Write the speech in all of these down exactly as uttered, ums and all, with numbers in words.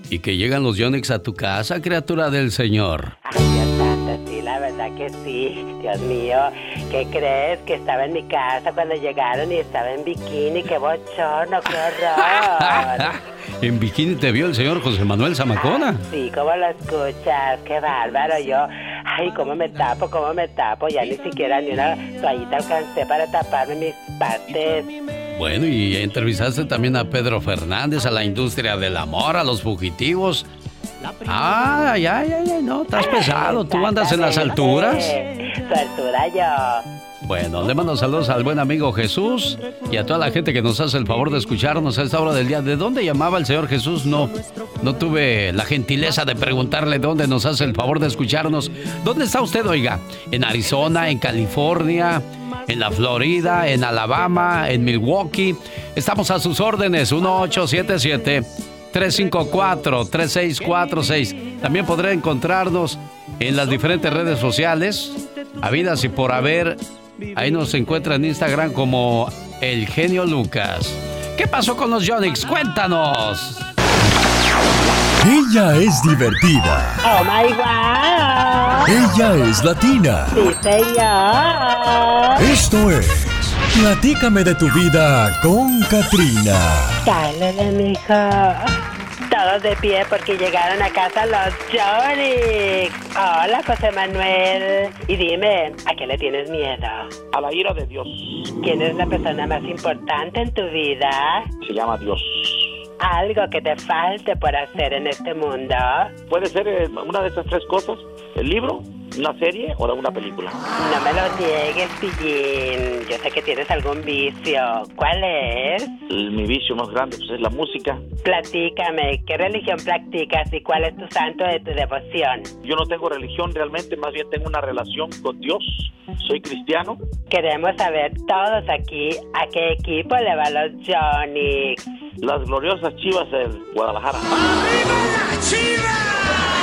Y que llegan los Yonix a tu casa, criatura del Señor. Ay, Dios santo, sí, la verdad que sí. Dios mío, ¿qué crees? Que estaba en mi casa cuando llegaron y estaba en bikini. ¡Qué bochorno, qué horror! En bikini te vio el señor José Manuel Zamacona. Ah, sí, ¿cómo lo escuchas? ¡Qué bárbaro! Yo, ay, ¿cómo me tapo? ¿Cómo me tapo? Ya ni siquiera ni una toallita alcancé para taparme mis partes. Bueno, y entrevistaste también a Pedro Fernández, a la industria del amor, a los fugitivos. Ay, ay, ay, ay, no, estás pesado. ¿Tú andas en las alturas? Su altura yo. Bueno, le mando saludos al buen amigo Jesús y a toda la gente que nos hace el favor de escucharnos a esta hora del día. ¿De dónde llamaba el señor Jesús? No, no tuve la gentileza de preguntarle dónde nos hace el favor de escucharnos. ¿Dónde está usted, oiga? ¿En Arizona, en California, en la Florida, en Alabama, en Milwaukee? Estamos a sus órdenes, uno ocho siete siete, tres cinco cuatro, tres seis cuatro seis. También podrá encontrarnos en las diferentes redes sociales, habidas y por haber. Ahí nos encuentra en Instagram como El Genio Lucas. ¿Qué pasó con los Yonix? ¡Cuéntanos! Ella es divertida. ¡Oh, my God! Ella es latina. ¡Sí, señor! Esto es Platícame de tu vida con Katrina. Dale, mijo. Todos de pie porque llegaron a casa los Yonix. Hola, José Manuel. Y dime, ¿a qué le tienes miedo? A la ira de Dios. ¿Quién es la persona más importante en tu vida? Se llama Dios. ¿Algo que te falte por hacer en este mundo? Puede ser eh, una de esas tres cosas: el libro, una serie o una película. No me lo niegues, Pillín. Yo sé que tienes algún vicio. ¿Cuál es? El, mi vicio más grande pues, es la música. Platícame, ¿qué religión practicas y cuál es tu santo de tu devoción? Yo no tengo religión realmente, más bien tengo una relación con Dios. Soy cristiano. Queremos saber todos aquí a qué equipo le va los Yonix. Las gloriosas Chivas de Guadalajara. ¡Arriba, Chivas!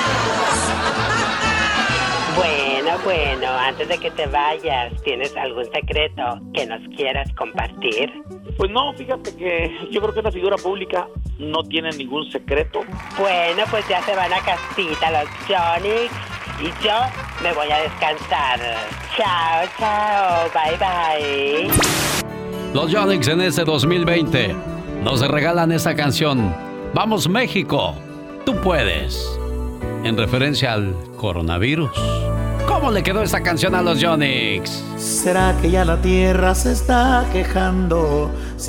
Bueno, bueno, antes de que te vayas, ¿tienes algún secreto que nos quieras compartir? Pues no, fíjate que yo creo que una figura pública no tiene ningún secreto. Bueno, pues ya se van a casita los Yonix y yo me voy a descansar. Chao, chao, bye, bye. Los Yonix en este dos mil veinte nos regalan esta canción. Vamos, México, tú puedes. En referencia al coronavirus. ¿Cómo le quedó esta canción a los Yonix? ¿Será que ya la tierra se está quejando?